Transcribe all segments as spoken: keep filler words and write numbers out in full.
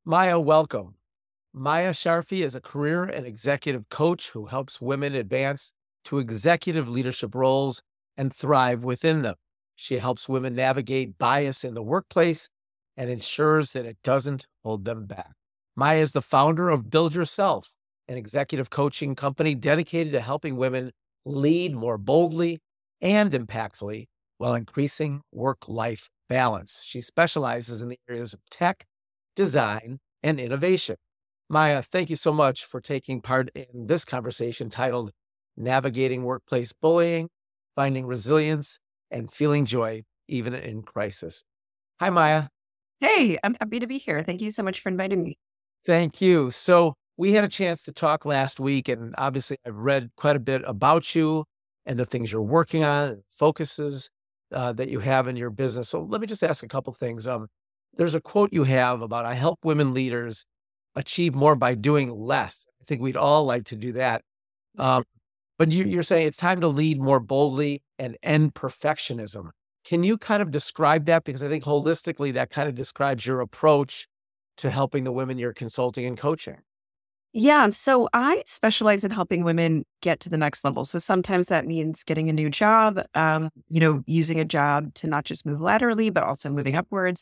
Maya, welcome. Maya Sharfi is a career and executive coach who helps women advance to executive leadership roles and thrive within them. She helps women navigate bias in the workplace and ensures that it doesn't hold them back. Maya is the founder of Build Yourself, an executive coaching company dedicated to helping women lead more boldly and impactfully while increasing work-life balance. She specializes in the areas of tech, design, and innovation. Maya, thank you so much for taking part in this conversation titled Navigating Workplace Bullying, Finding Resilience, and Feeling Joy Even in Crisis. Hi, Maya. Hey, I'm happy to be here. Thank you so much for inviting me. Thank you. So we had a chance to talk last week, and obviously I've read quite a bit about you and the things you're working on and focuses uh, that you have in your business. So let me just ask a couple things. Um, there's a quote you have about, I help women leaders achieve more by doing less. I think we'd all like to do that. Um, but you, you're saying it's time to lead more boldly and end perfectionism. Can you kind of describe that? Because I think holistically that kind of describes your approach to helping the women you're consulting and coaching. Yeah, so I specialize in helping women get to the next level. So sometimes that means getting a new job, um, you know, using a job to not just move laterally, but also moving upwards,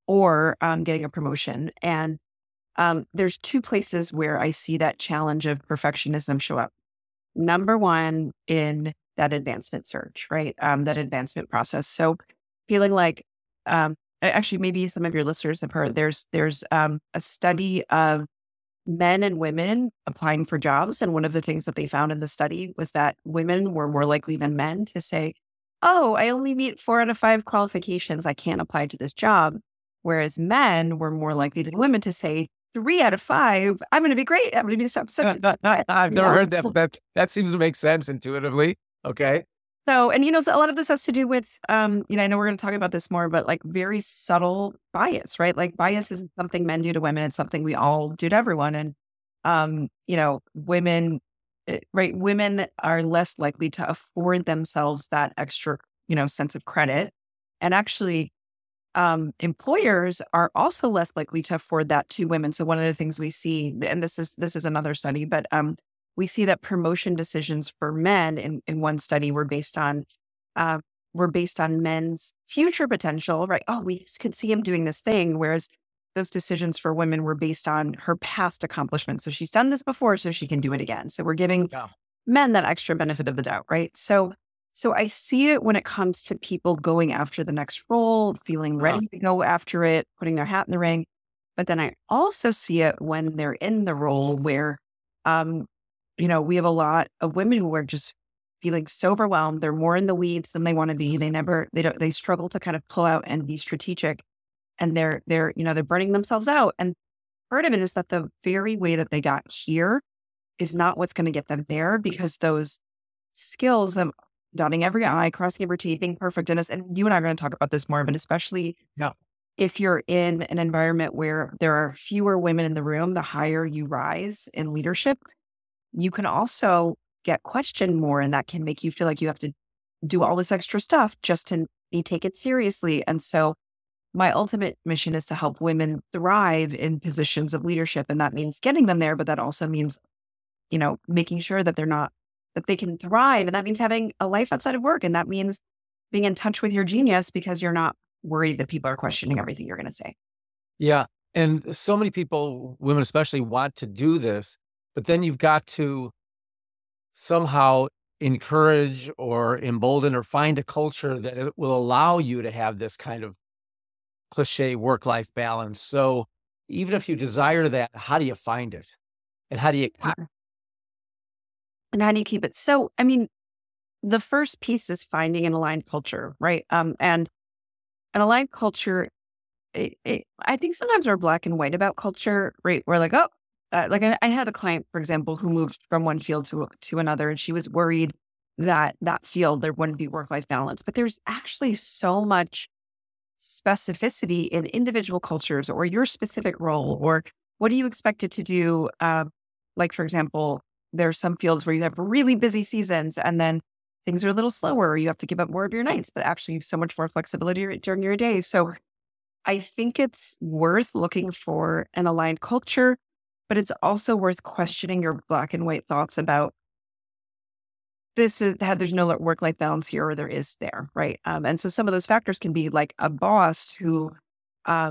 or um, getting a promotion. And um, there's two places where I see that challenge of perfectionism show up. Number one, in that advancement search, right? Um, that advancement process. So feeling like, um, a- actually, maybe some of your listeners have heard there's there's um, a study of men and women applying for jobs, and one of the things that they found in the study was that women were more likely than men to say, "Oh, I only meet four out of five qualifications. I can't apply to this job," whereas men were more likely than women to say, "Three out of five, I'm going to be great. I'm going to be so." so I've never heard that, but that, that seems to make sense intuitively. Okay. So, and you know, so a lot of this has to do with, um, you know, I know we're going to talk about this more, but like very subtle bias, right? Like bias isn't something men do to women; it's something we all do to everyone. And, um, you know, women, eh, right? Women are less likely to afford themselves that extra, you know, sense of credit, and actually, um, employers are also less likely to afford that to women. So one of the things we see, and this is this is another study, but um, we see that promotion decisions for men in, in one study were based on uh, were based on men's future potential, right? Oh, we could see him doing this thing, whereas those decisions for women were based on her past accomplishments. So she's done this before, so she can do it again. So we're giving Yeah. men that extra benefit of the doubt, right? So so I see it when it comes to people going after the next role, feeling Uh, ready to go after it, putting their hat in the ring. But then I also see it when they're in the role where, um, you know, we have a lot of women who are just feeling so overwhelmed. They're more in the weeds than they want to be. They never, they don't, they struggle to kind of pull out and be strategic, and they're, they're, you know, they're burning themselves out. And part of it is that the very way that they got here is not what's going to get them there, because those skills of dotting every I, crossing every T, being perfect in this, and you and I are going to talk about this more, but especially yeah. if you're in an environment where there are fewer women in the room, the higher you rise in leadership, you can also get questioned more, and that can make you feel like you have to do all this extra stuff just to be taken seriously. And so my ultimate mission is to help women thrive in positions of leadership. And that means getting them there, but that also means, you know, making sure that they're not, that they can thrive. And that means having a life outside of work. And that means being in touch with your genius, because you're not worried that people are questioning everything you're going to say. Yeah. And so many people, women especially, want to do this, but then you've got to somehow encourage or embolden or find a culture that it will allow you to have this kind of cliche work-life balance. So even if you desire that, how do you find it? And how do you Yeah. keep? And how do you keep it? So, I mean, the first piece is finding an aligned culture, right? Um, and an aligned culture, it, it, I think sometimes we're black and white about culture, right? We're like, oh, uh, like I, I had a client, for example, who moved from one field to to another, and she was worried that that field there wouldn't be work life balance. But there's actually so much specificity in individual cultures, or your specific role, or what do you expect it to do? Um, like, for example, there are some fields where you have really busy seasons, and then things are a little slower, or you have to give up more of your nights, but actually you have so much more flexibility during your day. So I think it's worth looking for an aligned culture, but it's also worth questioning your black and white thoughts about this is how there's no work-life balance here or there is there, right? Um, and so some of those factors can be like a boss who, uh,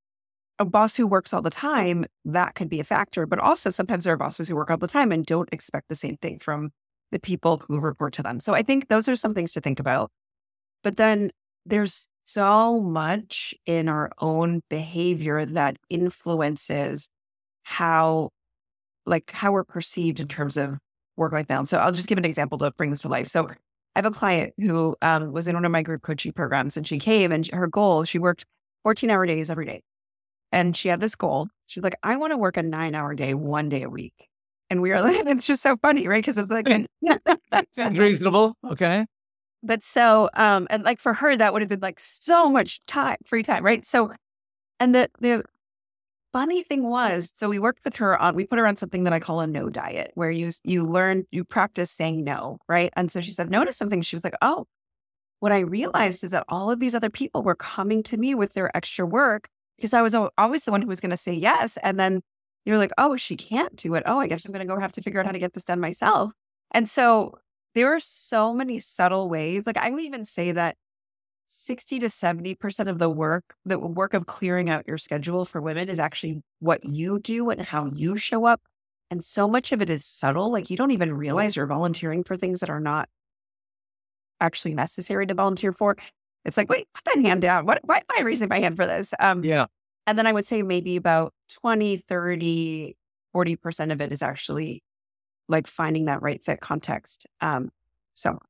a boss who works all the time, that could be a factor. But also sometimes there are bosses who work all the time and don't expect the same thing from the people who report to them. So I think those are some things to think about. But then there's so much in our own behavior that influences how, like how we're perceived in terms of work-life balance. So I'll just give an example to bring this to life. So I have a client who um, was in one of my group coaching programs, and she came and her goal, she worked fourteen hour days every day. And she had this goal. She's like, I want to work a nine hour day, one day a week. And we are like, it's just so funny, right? Because it's like, that sounds reasonable. Okay. But so, um, and like for her, that would have been like so much time, free time, right? So, and the, the funny thing was, so we worked with her on, we put her on something that I call a no diet, where you, you learn, you practice saying no, right? And so she said no to something. She was like, oh, what I realized is that all of these other people were coming to me with their extra work because I was al- always the one who was going to say yes. And then you're like, oh, she can't do it. Oh, I guess I'm going to go have to figure out how to get this done myself. And so there are so many subtle ways. Like I would even say that sixty to seventy percent of the work, the work of clearing out your schedule for women is actually what you do and how you show up. And so much of it is subtle. Like you don't even realize you're volunteering for things that are not actually necessary to volunteer for. It's like, wait, put that hand down. What, why am I raising my hand for this? Um, Yeah. And then I would say maybe about twenty, thirty, forty percent of it is actually like finding that right fit context. Um, so.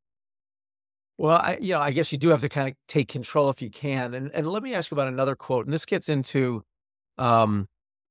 Well, I, you know, I guess you do have to kind of take control if you can. And and let me ask you about another quote. And this gets into um,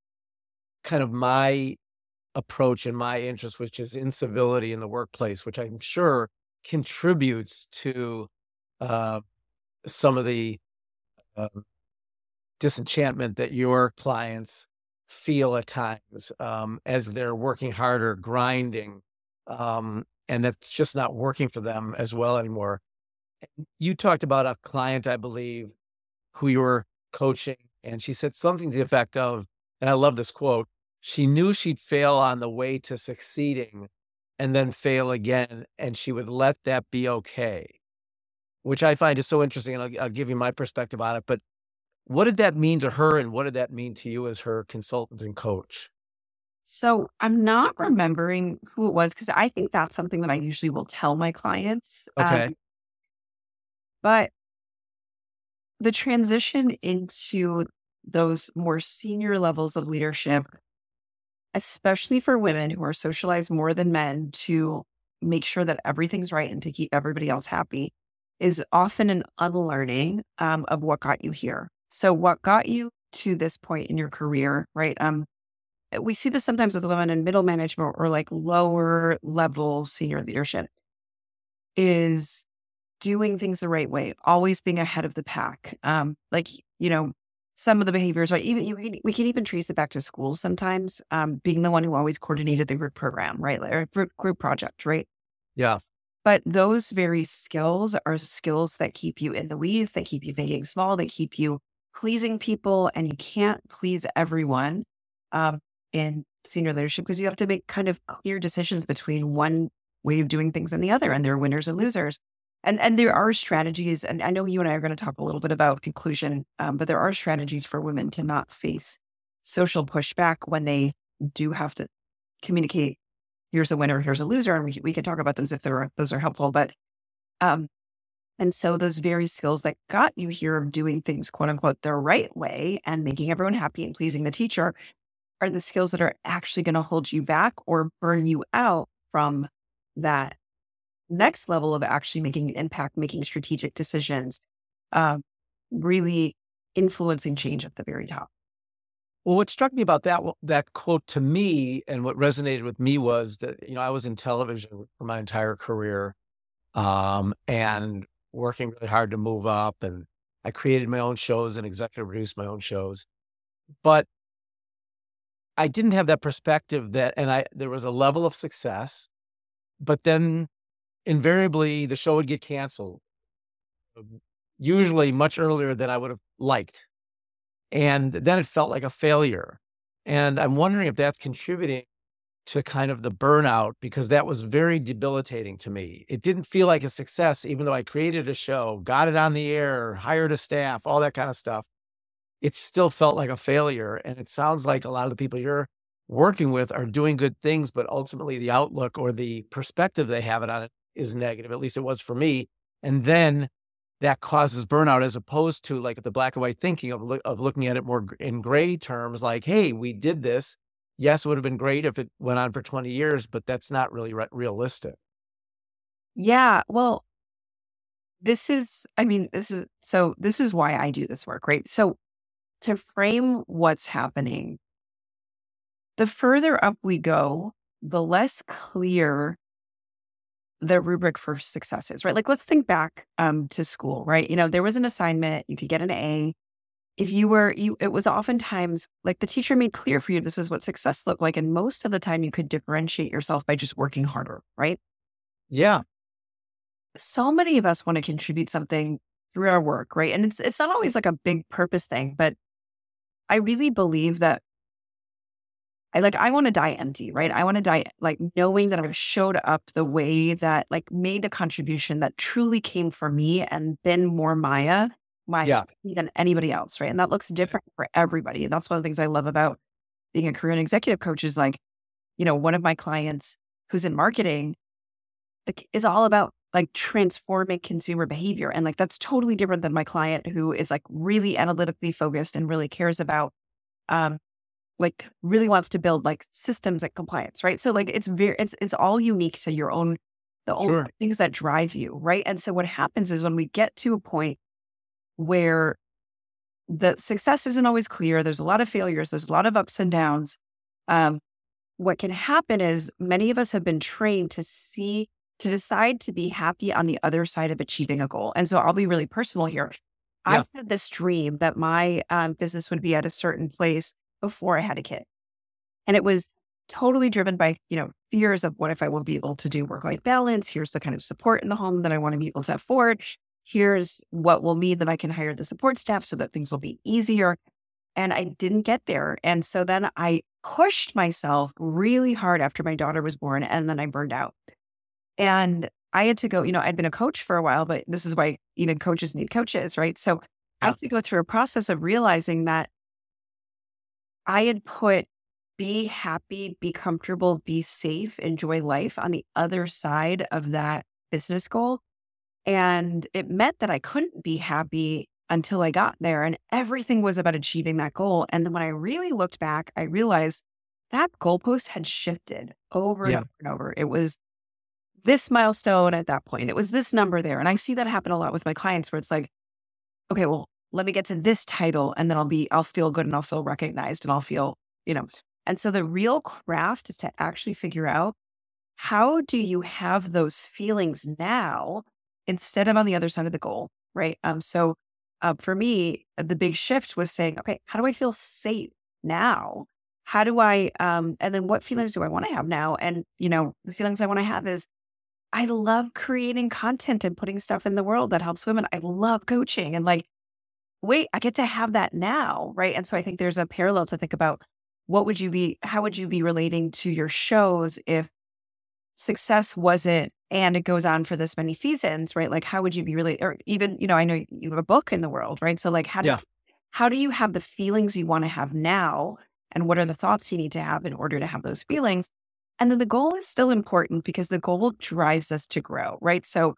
kind of my approach and my interest, which is incivility in the workplace, which I'm sure contributes to uh, some of the um, disenchantment that your clients feel at times um, as they're working harder, grinding, um, and that's just not working for them as well anymore. You talked about a client, I believe, who you were coaching, and she said something to the effect of, and I love this quote, she knew she'd fail on the way to succeeding and then fail again, and she would let that be okay, which I find is so interesting, and I'll, I'll give you my perspective on it. But what did that mean to her, and what did that mean to you as her consultant and coach? So I'm not remembering who it was because I think that's something that I usually will tell my clients. Okay. Um, but the transition into those more senior levels of leadership, especially for women who are socialized more than men to make sure that everything's right and to keep everybody else happy, is often an unlearning um, of what got you here. So what got you to this point in your career, right? Um, we see this sometimes with women in middle management or like lower level senior leadership, is doing things the right way, always being ahead of the pack. Um, like, you know, some of the behaviors, right? Even you can, we can even trace it back to school sometimes, um, being the one who always coordinated the group program, right? Like, or group, group project, right? Yeah. But those very skills are skills that keep you in the weeds, that keep you thinking small, they keep you pleasing people, and you can't please everyone um, in senior leadership because you have to make kind of clear decisions between one way of doing things and the other, and there are winners and losers. And and there are strategies, and I know you and I are going to talk a little bit about inclusion, um, but there are strategies for women to not face social pushback when they do have to communicate, here's a winner, here's a loser, and we we can talk about those if there are, those are helpful. But um, and so those very skills that got you here of doing things quote unquote the right way and making everyone happy and pleasing the teacher are the skills that are actually going to hold you back or burn you out from that next level of actually making an impact, making strategic decisions, um, really influencing change at the very top. Well, what struck me about that that quote to me, and what resonated with me was that, you know, I was in television for my entire career, um, and working really hard to move up, and I created my own shows and executive produced my own shows, but I didn't have that perspective that, and I there was a level of success, but then invariably the show would get canceled, um, usually much earlier than I would have liked. And then it felt like a failure. And I'm wondering if that's contributing to kind of the burnout, because that was very debilitating to me. It didn't feel like a success, even though I created a show, got it on the air, hired a staff, all that kind of stuff. It still felt like a failure. And it sounds like a lot of the people you're working with are doing good things, but ultimately the outlook or the perspective they have it on it is negative. At least it was for me. And then that causes burnout, as opposed to like the black and white thinking of, loo- of looking at it more gr- in gray terms, like, hey, we did this. Yes, it would have been great if it went on for twenty years, but that's not really re- realistic. Yeah. Well, this is, I mean, this is, so this is why I do this work, right? So to frame what's happening, the further up we go, the less clear the rubric for success is, right? Like, let's think back um, to school, right? You know, there was an assignment, you could get an A. If you were, you, it was oftentimes like the teacher made clear for you, this is what success looked like. And most of the time you could differentiate yourself by just working harder, right? Yeah. So many of us want to contribute something through our work, right? And it's, it's not always like a big purpose thing, but I really believe that I like, I want to die empty, right? I want to die like knowing that I showed up the way that like made a contribution that truly came for me and been more Maya, my Yeah. than anybody else, right? And that looks different for everybody. And that's one of the things I love about being a career and executive coach is like, you know, one of my clients who's in marketing like, is all about like transforming consumer behavior. And like, that's totally different than my client who is like really analytically focused and really cares about, um, like really wants to build like systems and compliance, right? So like, it's very, it's, it's all unique to your own, the own Sure. things that drive you. Right. And so what happens is when we get to a point where the success isn't always clear, there's a lot of failures, there's a lot of ups and downs. Um, what can happen is many of us have been trained to see, to decide to be happy on the other side of achieving a goal. And so I'll be really personal here. I Yeah. had this dream that my um, business would be at a certain place before I had a kid. And it was totally driven by, you know, fears of what if I won't be able to do work-life balance? Here's the kind of support in the home that I want to be able to afford. Here's what will mean that I can hire the support staff so that things will be easier. And I didn't get there. And so then I pushed myself really hard after my daughter was born, and then I burned out. And I had to go, you know, I'd been a coach for a while, but this is why even coaches need coaches, right? So I Yeah. had to go through a process of realizing that I had put be happy, be comfortable, be safe, enjoy life on the other side of that business goal. And it meant that I couldn't be happy until I got there. And everything was about achieving that goal. And then when I really looked back, I realized that goalpost had shifted over and Yeah. over and over. It was this milestone at that point. It was this number there. And I see that happen a lot with my clients where it's like, okay, well, let me get to this title and then I'll be, I'll feel good and I'll feel recognized and I'll feel, you know. And so the real craft is to actually figure out how do you have those feelings now instead of on the other side of the goal, right? Um, so uh, for me, uh, the big shift was saying, okay, how do I feel safe now? How do I, um, and then what feelings do I want to have now? And, you know, the feelings I want to have is I love creating content and putting stuff in the world that helps women. I love coaching and like, wait, I get to have that now, right? And so I think there's a parallel to think about what would you be, how would you be relating to your shows if success wasn't, and it goes on for this many seasons, right? Like, how would you be really, or even, you know, I know you have a book in the world, right? So like, how do, Yeah. how do you have the feelings you want to have now? And what are the thoughts you need to have in order to have those feelings? And then the goal is still important because the goal drives us to grow, right? So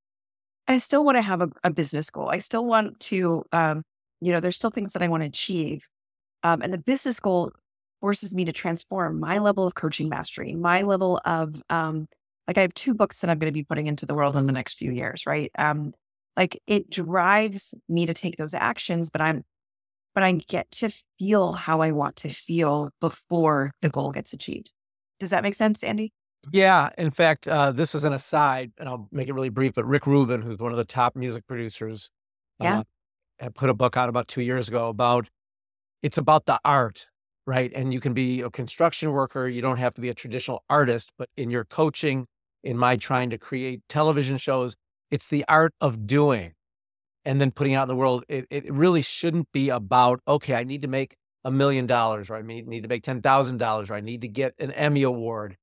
I still want to have a, a business goal. I still want to, um, you know, there's still things that I want to achieve. Um, and the business goal forces me to transform my level of coaching mastery, my level of, um, like I have two books that I'm going to be putting into the world in the next few years, right? Um, like it drives me to take those actions, but I'm, but I get to feel how I want to feel before the goal gets achieved. Does that make sense, Andy? Yeah. In fact, uh, this is an aside, and I'll make it really brief, but Rick Rubin, who's one of the top music producers, Yeah. uh, had put a book out about two years ago about, it's about the art, right? And you can be a construction worker. You don't have to be a traditional artist, but in your coaching, in my trying to create television shows, it's the art of doing. and then putting it out in the world, it, it really shouldn't be about, okay, I need to make a million dollars, or I need, need to make ten thousand dollars, or I need to get an Emmy Award.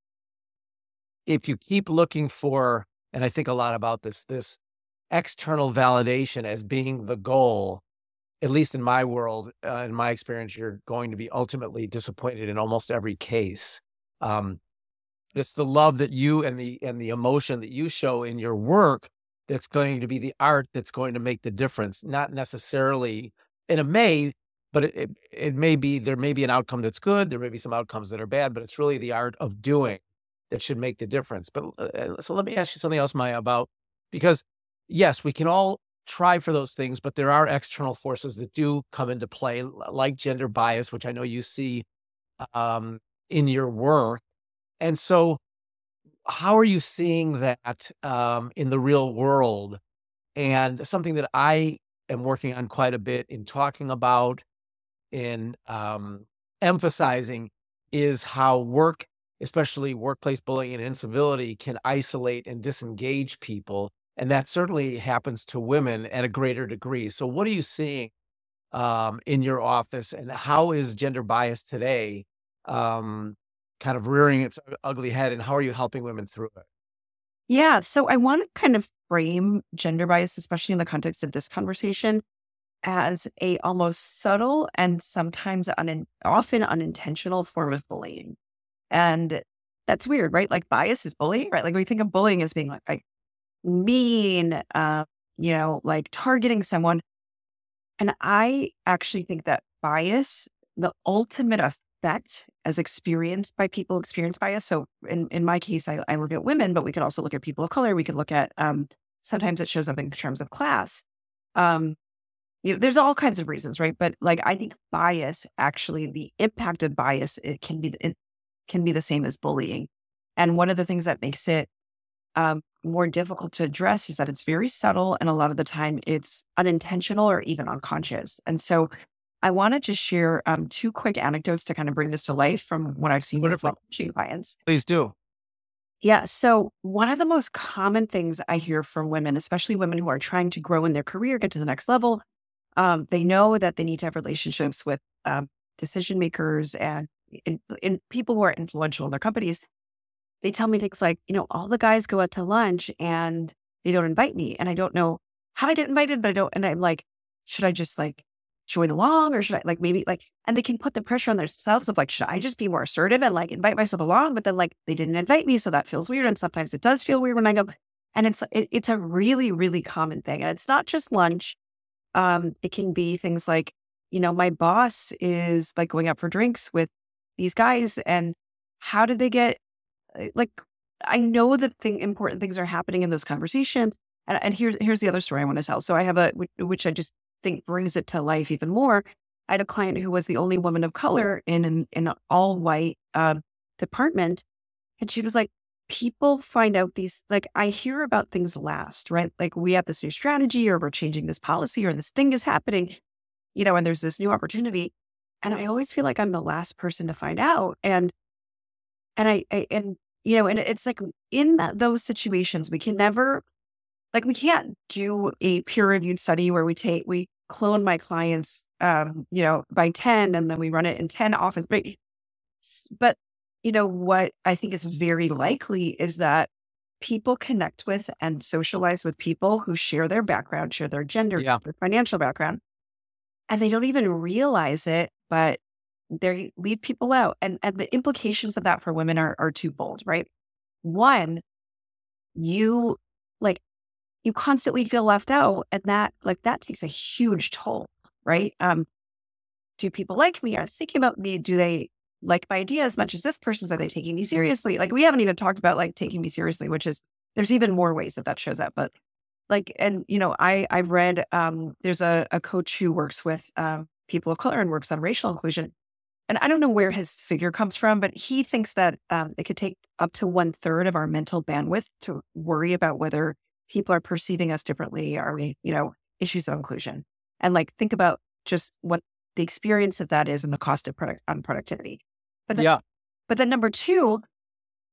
If you keep looking for, and I think a lot about this, this external validation as being the goal, at least in my world, uh, in my experience, you're going to be ultimately disappointed in almost every case. Um, it's the love that you and the and the emotion that you show in your work that's going to be the art that's going to make the difference. Not necessarily, and it may, but it, it it may be, there may be an outcome that's good. There may be some outcomes that are bad, but it's really the art of doing that should make the difference. But uh, so let me ask you something else, Maya, about, because yes, we can all try for those things, but there are external forces that do come into play, like gender bias, which I know you see um, in your work. And so how are you seeing that um, in the real world? And something that I am working on quite a bit in talking about, in um, emphasizing, is how work, especially workplace bullying and incivility, can isolate and disengage people. And that certainly happens to women at a greater degree. So what are you seeing um, in your office, and how is gender bias today um, kind of rearing its ugly head, and how are you helping women through it? Yeah. So I want to kind of frame gender bias, especially in the context of this conversation, as a almost subtle and sometimes un- often unintentional form of bullying. And that's weird, right? Like bias is bullying, right? Like we think of bullying as being like, like mean, uh, you know, like targeting someone. And I actually think that bias, the ultimate effect as experienced by people experienced bias. So in, in my case, I, I look at women, but we could also look at people of color. We could look at, um, sometimes it shows up in terms of class. Um, you know, there's all kinds of reasons, right? But like, I think bias, actually the impact of bias, it can be, it can be the same as bullying. And one of the things that makes it um, more difficult to address is that it's very subtle, and a lot of the time it's unintentional or even unconscious. And so I want to just share um, two quick anecdotes to kind of bring this to life from what I've seen with my Wonderful. coaching clients. Please do. Yeah. So one of the most common things I hear from women, especially women who are trying to grow in their career, get to the next level, um, they know that they need to have relationships with um, decision makers and in, in people who are influential in their companies. They tell me things like, you know, all the guys go out to lunch and they don't invite me. And I don't know how I get invited, but I don't. And I'm like, should I just like join along, or should I like maybe like, and they can put the pressure on themselves of like, should I just be more assertive and like invite myself along? But then like they didn't invite me. So that feels weird. And sometimes it does feel weird when I go. And it's, it, it's a really, really common thing. And it's not just lunch. Um, it can be things like, you know, my boss is like going out for drinks with these guys, and how did they get, like, I know that thing, important things are happening in those conversations. And, and here's, here's the other story I want to tell. So I have a, which I just think brings it to life even more. I had a client who was the only woman of color in an, in an all white uh, department. And she was like, people find out these, like, I hear about things last, right? Like we have this new strategy, or we're changing this policy, or this thing is happening, you know, and there's this new opportunity. And I always feel like I'm the last person to find out. And And I, I and you know, and it's like in that, those situations, we can never, like, we can't do a peer reviewed study where we take, we clone my clients, um, you know, by ten, and then we run it in ten office. But, but, you know, what I think is very likely is that people connect with and socialize with people who share their background, share their gender, Yeah. their financial background, and they don't even realize it, but they leave people out. And, and the implications of that for women are, are twofold, right? One, you like, you constantly feel left out, and that like, that takes a huge toll, right? Um, do people like me? Are they thinking about me? Do they like my idea as much as this person's? Are they taking me seriously? Like, we haven't even talked about like taking me seriously, which is, there's even more ways that that shows up. But like, and you know, I, I've read, um, there's a, a coach who works with um, people of color and works on racial inclusion. And I don't know where his figure comes from, but he thinks that um, it could take up to one third of our mental bandwidth to worry about whether people are perceiving us differently. Are we, you know, issues of inclusion? And like, think about just what the experience of that is and the cost of product on productivity. But then, Yeah. but then number two,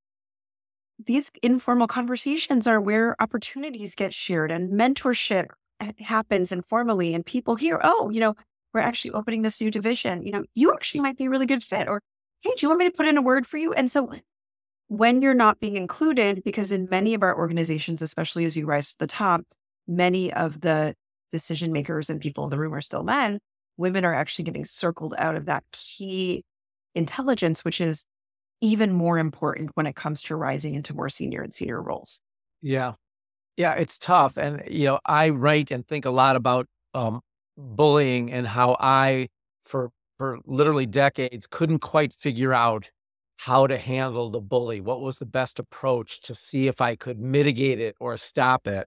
these informal conversations are where opportunities get shared, and mentorship ha- happens informally and people hear, oh, you know, we're actually opening this new division, you know, you actually might be a really good fit, or, hey, do you want me to put in a word for you? And so when you're not being included, because in many of our organizations, especially as you rise to the top, many of the decision makers and people in the room are still men, women are actually getting circled out of that key intelligence, which is even more important when it comes to rising into more senior and senior roles. Yeah. Yeah, it's tough. And, you know, I write and think a lot about um, bullying and how I, for for literally decades, couldn't quite figure out how to handle the bully. What was the best approach to see if I could mitigate it or stop it?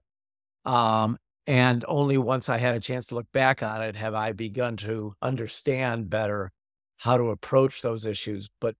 Um, and only once I had a chance to look back on it have I begun to understand better how to approach those issues, but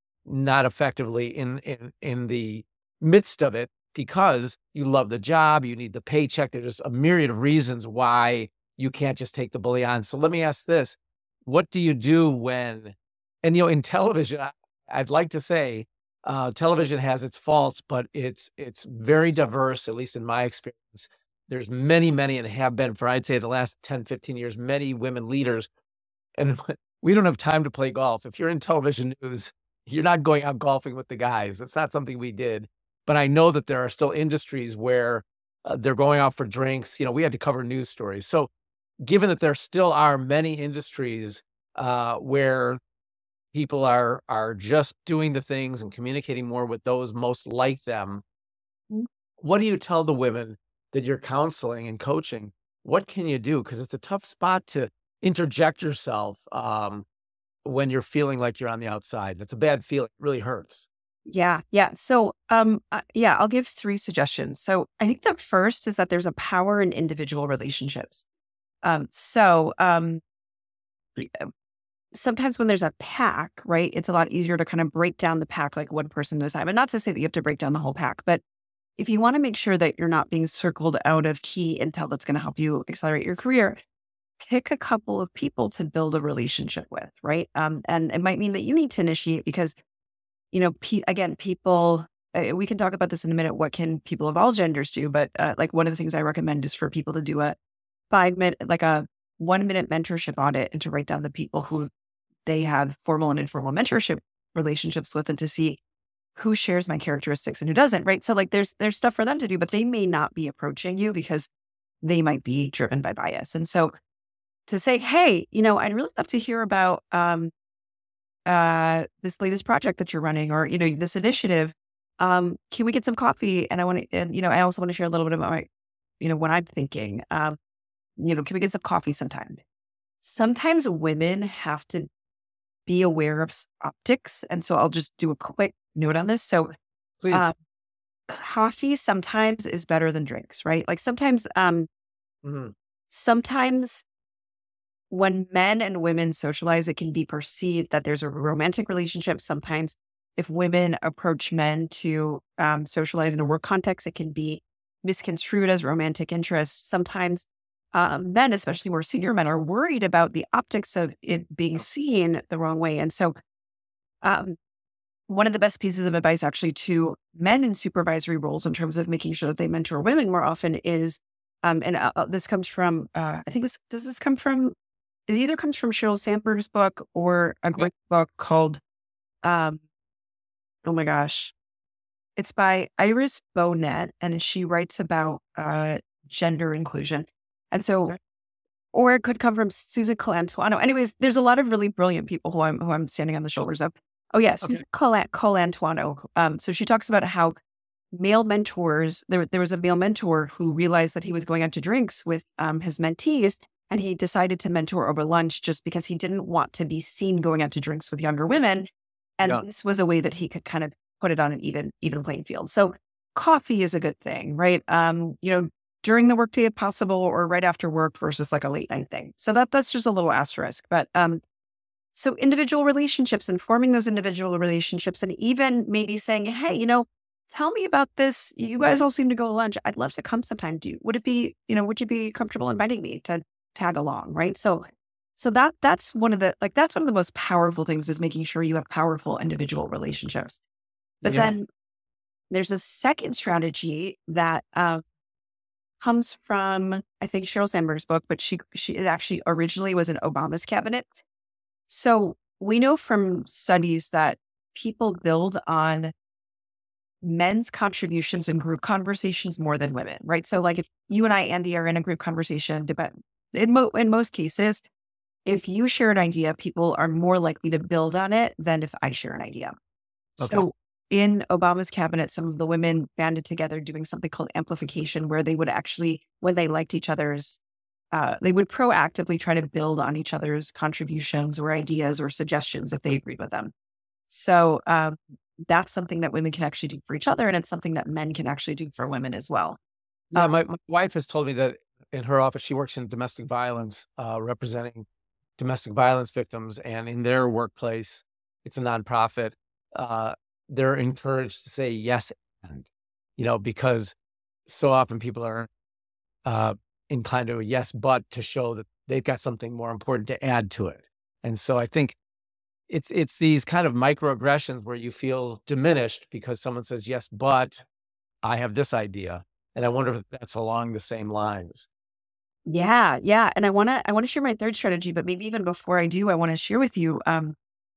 not effectively in in in the midst of it, because you love the job, you need the paycheck. There's just a myriad of reasons why you can't just take the bully on. So let me ask this: what do you do when, and you know, in television, I, I'd like to say, uh, television has its faults, but it's it's very diverse, at least in my experience. There's many, many, and have been for, I'd say, the last ten, fifteen years, many women leaders. And we don't have time to play golf. If you're in television news, you're not going out golfing with the guys. That's not something we did. But I know that there are still industries where uh, they're going out for drinks. You know, we had to cover news stories. So given that there still are many industries uh, where people are are just doing the things and communicating more with those most like them, what do you tell the women that you're counseling and coaching? What can you do? Because it's a tough spot to interject yourself um, when you're feeling like you're on the outside. It's a bad feeling. It really hurts. Yeah, yeah. So, um, uh, yeah, I'll give three suggestions. So, I think the first is that there's a power in individual relationships. Um, so, um, uh, sometimes when there's a pack, right, it's a lot easier to kind of break down the pack like one person at a time. And not to say that you have to break down the whole pack, but if you want to make sure that you're not being circled out of key intel that's going to help you accelerate your career, pick a couple of people to build a relationship with, right? Um, and it might mean that you need to initiate because, you know, pe- again, people, uh, we can talk about this in a minute. What can people of all genders do? But uh, like one of the things I recommend is for people to do a five minute, like a one minute mentorship audit and to write down the people who they have formal and informal mentorship relationships with and to see who shares my characteristics and who doesn't, right? So like there's there's stuff for them to do, but they may not be approaching you because they might be driven by bias. And so to say, hey, you know, I'd really love to hear about um, uh, this latest project that you're running, or you know, this initiative. Um, can we get some coffee? And I want to, and you know, I also want to share a little bit about my, you know, what I'm thinking. Um, you know, can we get some coffee sometime? Sometimes women have to be aware of s- optics, and so I'll just do a quick note on this. So, Please. uh, coffee sometimes is better than drinks, right? Like sometimes, um, Mhm. sometimes when men and women socialize, it can be perceived that there's a romantic relationship. Sometimes, if women approach men to um, socialize in a work context, it can be misconstrued as romantic interest. Sometimes, um, men, especially more senior men, are worried about the optics of it being seen the wrong way. And so, um, one of the best pieces of advice actually to men in supervisory roles in terms of making sure that they mentor women more often is, um, and uh, uh, this comes from, uh, I think this, does this come from, it either comes from Sheryl Sandberg's book or a great book called, um, oh my gosh, it's by Iris Bonet, and she writes about uh, gender inclusion. And so, Okay. or it could come from Susan Colantuano. Anyways, there's a lot of really brilliant people who I'm who I'm standing on the shoulders of. Oh yeah, Okay. Susan Colan- Colantuano. Um, so she talks about how male mentors. There, there was a male mentor who realized that he was going out to drinks with um, his mentees, and he decided to mentor over lunch just because he didn't want to be seen going out to drinks with younger women. And Yeah. this was a way that he could kind of put it on an even even playing field. So coffee is a good thing, right? Um, you know, during the workday if possible, or right after work versus like a late night thing. So that that's just a little asterisk. But um, so individual relationships and forming those individual relationships, and even maybe saying, hey, you know, tell me about this. You guys all seem to go to lunch. I'd love to come sometime. Do you, would it be, you know, would you be comfortable inviting me to tag along? Right. So so that that's one of the like that's one of the most powerful things is making sure you have powerful individual relationships. But Yeah. then there's a second strategy that um, comes from, I think, Sheryl Sandberg's book, but she she it actually originally was in Obama's cabinet. So we know from studies that people build on men's contributions in group conversations more than women, right? So like if you and I, Andy, are in a group conversation, depend, in, mo- in most cases, if you share an idea, people are more likely to build on it than if I share an idea. Okay. So in Obama's cabinet, some of the women banded together doing something called amplification, where they would actually, when they liked each other's, uh, they would proactively try to build on each other's contributions or ideas or suggestions if they agreed with them. So um, that's something that women can actually do for each other. And it's something that men can actually do for women as well. Yeah, Um, my, my wife has told me that in her office, she works in domestic violence, uh, representing domestic violence victims. And in their workplace, it's a nonprofit. Uh, they're encouraged to say yes, and, you know, because so often people are uh, inclined to a yes, but to show that they've got something more important to add to it. And so I think it's it's these kind of microaggressions where you feel diminished because someone says yes, but I have this idea. And I wonder if that's along the same lines. yeah, yeah. And I want to, I want to share my third strategy, but maybe even before I do, I want to share with you, um,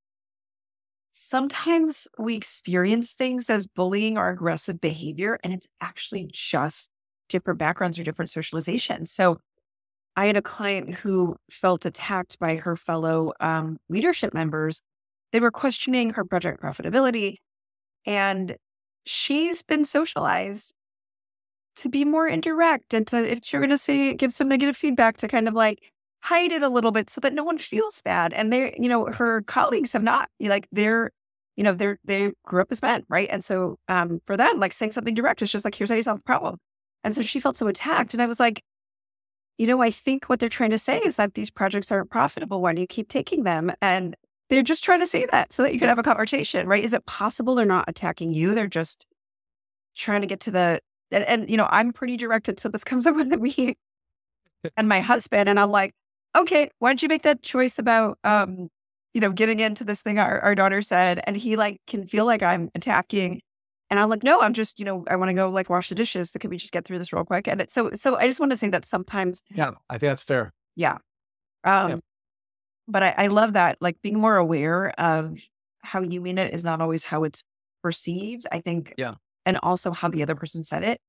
sometimes we experience things as bullying or aggressive behavior, and it's actually just different backgrounds or different socialization. So I had a client who felt attacked by her fellow um, leadership members. They were questioning her project profitability, and she's been socialized to be more indirect and to, if you're going to say, give some negative feedback, to kind of like hide it a little bit so that no one feels bad. And they, you know, her colleagues have not, like they're, you know, they're, they grew up as men. Right. And so um, for them, like saying something direct is just like, here's how you solve the problem. And so she felt so attacked. And I was like, you know, I think what they're trying to say is that these projects aren't profitable. Why do you keep taking them? And they're just trying to say that so that you can have a conversation, right? Is it possible they're not attacking you? They're just trying to get to the, and, and you know, I'm pretty directed. So this comes up with me and my husband. And I'm like, okay, why don't you make that choice about, um, you know, getting into this thing our, our daughter said? And he like can feel like I'm attacking. And I'm like, no, I'm just, you know, I want to go like wash the dishes. So can we just get through this real quick? And it, so, so I just want to say that sometimes, Yeah, I think that's fair. yeah. Um, Yeah. But I, I love that, like being more aware of how you mean it is not always how it's perceived, I think. Yeah. And also how the other person said it.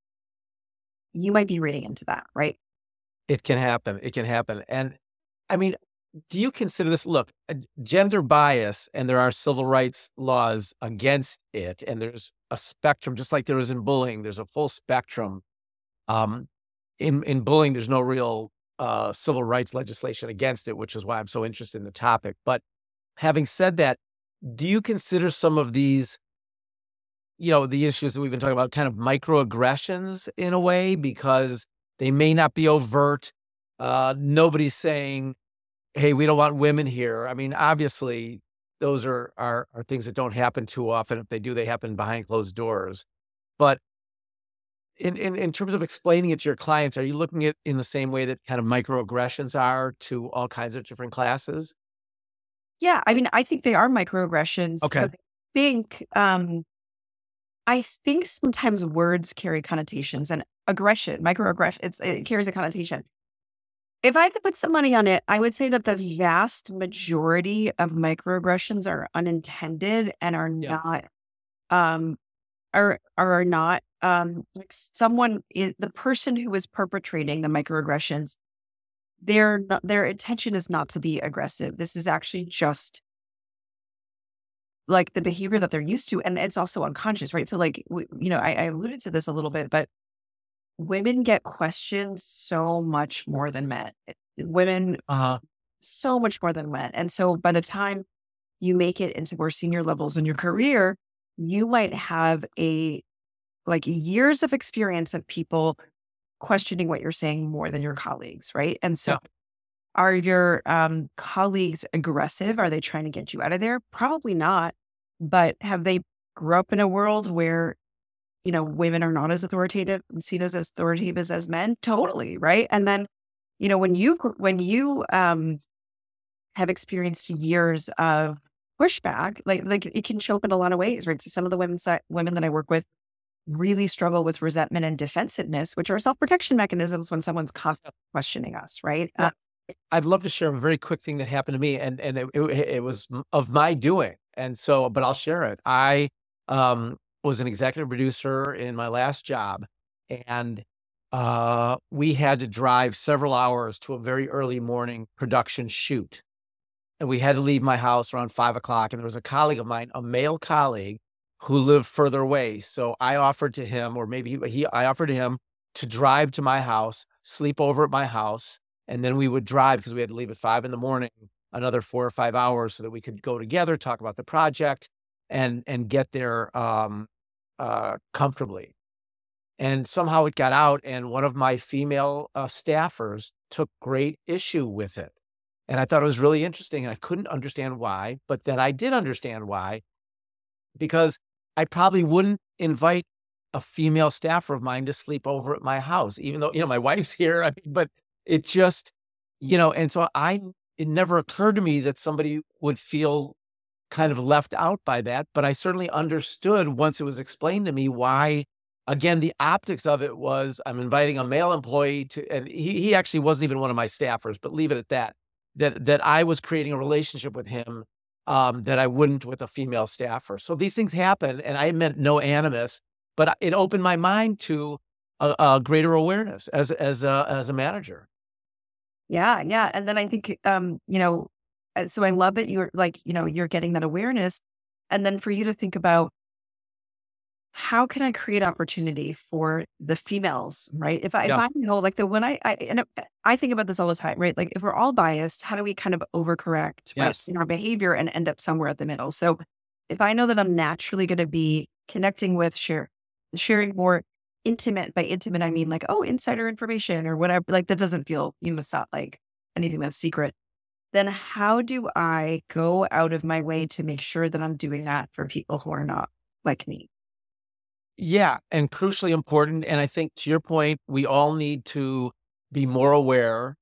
You might be reading into that, right? It can happen. It can happen. And I mean, do you consider this? Look, uh, gender bias, and there are civil rights laws against it, and there's a spectrum, just like there is in bullying. There's a full spectrum. Um, in in bullying, there's no real uh, civil rights legislation against it, which is why I'm so interested in the topic. But having said that, do you consider some of these, you know, the issues that we've been talking about, kind of microaggressions in a way, because they may not be overt? Uh, nobody's saying, hey, we don't want women here. I mean, obviously, those are, are are things that don't happen too often. If they do, they happen behind closed doors. But in, in, in terms of explaining it to your clients, are you looking at in the same way that kind of microaggressions are to all kinds of different classes? Yeah. I mean, I think they are microaggressions. Okay. But I think, um, I think sometimes words carry connotations, and aggression, microaggression, it's, it carries a connotation. If I had to put some money on it, I would say that the vast majority of microaggressions are unintended and are Yeah. not, um, are are not, um, like someone is the person who is perpetrating the microaggressions. Their not, their intention is not to be aggressive. This is actually just like the behavior that they're used to, and it's also unconscious, right? So, like, w- you know, I, I alluded to this a little bit, but women get questioned so much more than men. It- Women Uh-huh. so much more than men. And so by the time you make it into more senior levels in your career, you might have a like years of experience of people questioning what you're saying more than your colleagues, right? And so Yeah. are your um, colleagues aggressive? Are they trying to get you out of there? Probably not. But have they grew up in a world where, you know, women are not as authoritative and seen as authoritative as, as men? Totally, right? And then, you know, when you when you um, have experienced years of pushback, like like it can show up in a lot of ways, right? So some of the women si- women that I work with, really struggle with resentment and defensiveness, which are self-protection mechanisms when someone's constantly questioning us, right? Uh, Well, I'd love to share a very quick thing that happened to me, and and it, it, it was m- of my doing, and so, but I'll share it. I um, was an executive producer in my last job, and uh, we had to drive several hours to a very early morning production shoot, and we had to leave my house around five o'clock. And there was a colleague of mine, a male colleague, who lived further away. So I offered to him, or maybe he, he I offered to him to drive to my house, sleep over at my house, and then we would drive because we had to leave at five in the morning, another four or five hours, so that we could go together, talk about the project, and and get there um, uh, comfortably. And somehow it got out, and one of my female uh, staffers took great issue with it. And I thought it was really interesting, and I couldn't understand why, but then I did understand why, because I probably wouldn't invite a female staffer of mine to sleep over at my house, even though, you know, my wife's here. I mean, but it just, you know, and so I, it never occurred to me that somebody would feel kind of left out by that, but I certainly understood once it was explained to me why. Again, the optics of it was I'm inviting a male employee to, and he, he actually wasn't even one of my staffers, but leave it at that, that, that I was creating a relationship with him um, that I wouldn't with a female staffer. So these things happen, and I meant no animus, but it opened my mind to a, a greater awareness as, as a, as a manager. yeah, yeah. And then I think, um, you know, uh, so I love that you're like, you know, you're getting that awareness. And then for you to think about how can I create opportunity for the females, right? If I, if Yeah. I know like the, when I, I, and it- I think about this all the time, right? Like if we're all biased, how do we kind of overcorrect, right, Yes. in our behavior and end up somewhere at the middle? So if I know that I'm naturally going to be connecting with share, sharing more intimate, by intimate, I mean like, oh, insider information or whatever, like that doesn't feel, you know, it's not like anything that's secret. Then how do I go out of my way to make sure that I'm doing that for people who are not like me? Yeah, and crucially important. And I think to your point, we all need to be more aware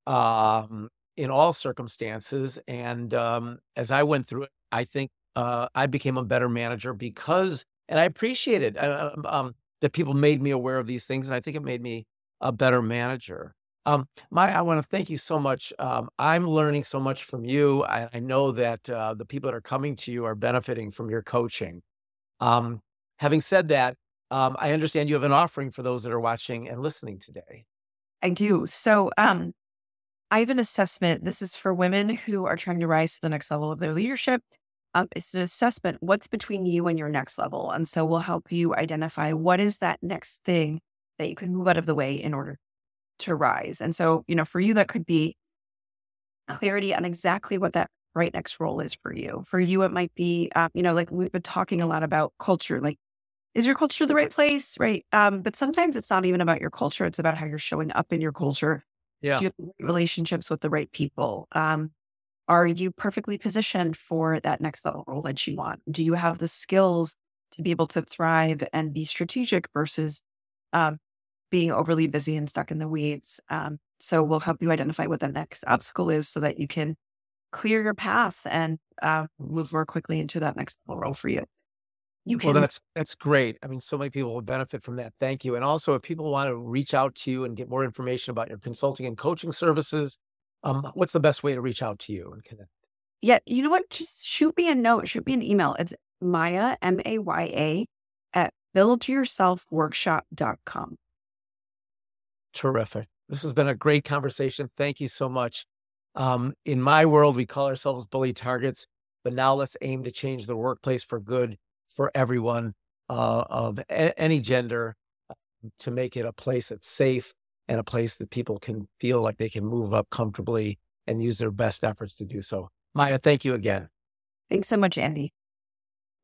um, in all circumstances. And um, as I went through it, I think uh, I became a better manager because, and I appreciated uh, um, um, that people made me aware of these things, and I think it made me a better manager. Um, my, I want to thank you so much. Um, I'm learning so much from you. I, I know that uh, the people that are coming to you are benefiting from your coaching. Um, Having said that, um, I understand you have an offering for those that are watching and listening today. I do. So, um, I have an assessment. This is for women who are trying to rise to the next level of their leadership. Um, it's an assessment. What's between you and your next level? And so we'll help you identify what is that next thing that you can move out of the way in order to rise. And so, you know, for you, that could be clarity on exactly what that right next role is for you. For you, it might be, um, you know, like we've been talking a lot about culture, like, is your culture the right place? Right. Um, but sometimes it's not even about your culture. It's about how you're showing up in your culture. Yeah. Do you have relationships with the right people? Um, are you perfectly positioned for that next level role that you want? Do you have the skills to be able to thrive and be strategic versus um, being overly busy and stuck in the weeds? Um, so we'll help you identify what the next obstacle is so that you can clear your path and uh, move more quickly into that next level role for you. You Well, can, that's that's great. I mean, so many people will benefit from that. Thank you. And also, if people want to reach out to you and get more information about your consulting and coaching services, um, what's the best way to reach out to you and connect? yeah, you know what? Just shoot me a note, shoot me an email. It's Maya, M A Y A, at build yourself workshop dot com. Terrific. This has been a great conversation. Thank you so much. Um, in my world, we call ourselves bully targets, but now let's aim to change the workplace for good for everyone uh, of a- any gender, to make it a place that's safe and a place that people can feel like they can move up comfortably and use their best efforts to do so. Maya, thank you again. Thanks so much, Andy.